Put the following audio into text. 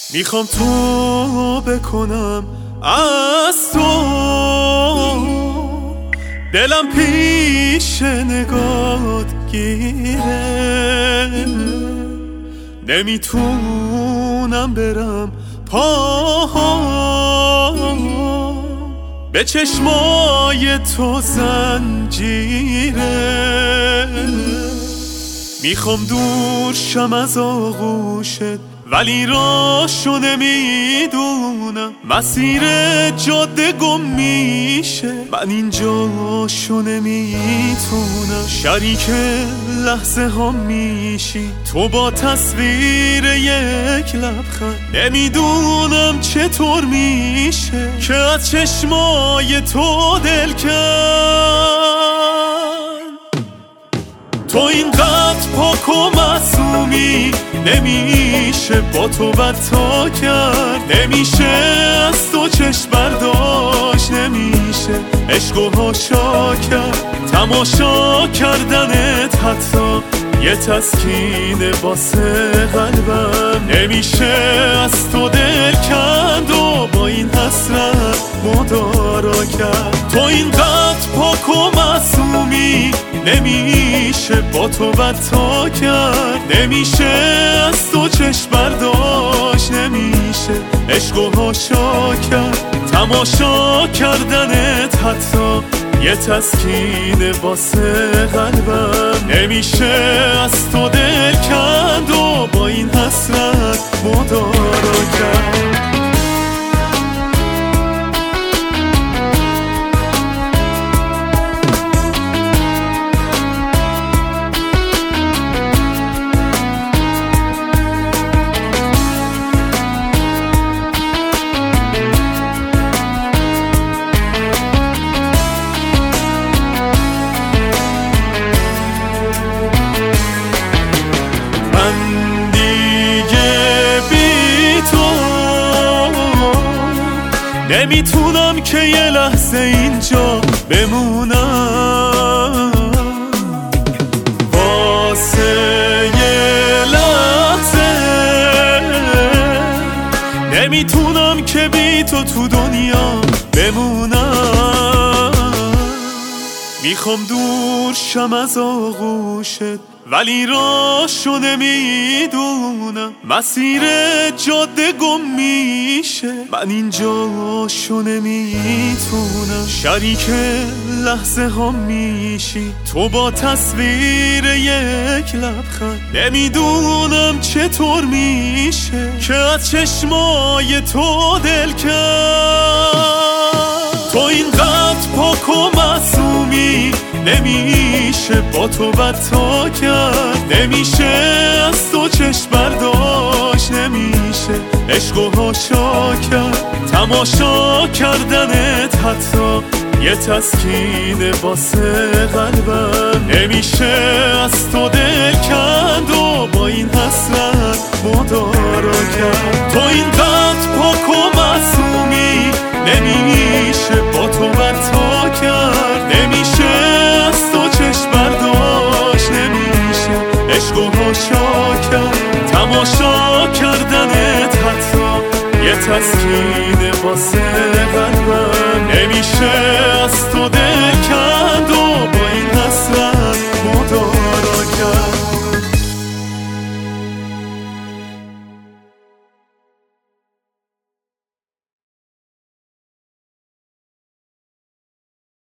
میخوام تو بکنم از تو، دلم پیش نگات گیره، نمیتونم برم پاها به چشمای تو زنجیره. میخوام دور شم از آغوشت ولی راشو نمیدونم، مسیر جاده گم میشه، من اینجاشو نمیتونم. شریک لحظه ها میشی تو با تصویر یک لبخند، نمیدونم چطور میشه که از چشمای تو دل کن. تو اینقدر پاک و معصومی، نمیشه با تو بدتا کرد، نمیشه از تو چشم برداشت، نمیشه عشق و هاشا کرد. تماشا کردنت حتی یه تسکین واسه قلبم، نمیشه از تو دل کند و با این حسرت مدارا کرد. تو اینقدر پاک و معصومی، نمیشه با تو بدتا کرد، نمیشه از تو چشم برداشت، نمیشه عشق و هاشا کرد. تماشا کردنت حتی یه تسکین واسه قلبم، نمیشه از تو دل کند و با این حسرت مدارا کرد. نمیتونم که یه لحظه اینجا بمونم، واسه یه لحظه نمیتونم که بی تو دنیا بمونم. میخوام دور شم از آغوشت ولی راشو نمیدونم، مسیر جاده گم میشه، من اینجاشو نمیتونم. شریک لحظه ها میشی تو با تصویر یک لبخند، نمیدونم چطور میشه که از چشمای تو دل کند. تو اینقدر پاک و معصومی، نمیشه با تو بدتا کرد، نمیشه از تو چشم برداشت، نمیشه عشق و هاشا کرد. تماشا کردنت حتی یه تسکین واسه قلبم، نمیشه از تو دل کند و با این حسرت مدارا کرد. تو اینقدر پاک و معصومی، نمیشه با تو بدتا کرد، نمیشه از تو چشم برداشت، نمیشه عشق و هاشا کرد. تماشا کردنت حتی یه تسکین واسه قلبم، نمیشه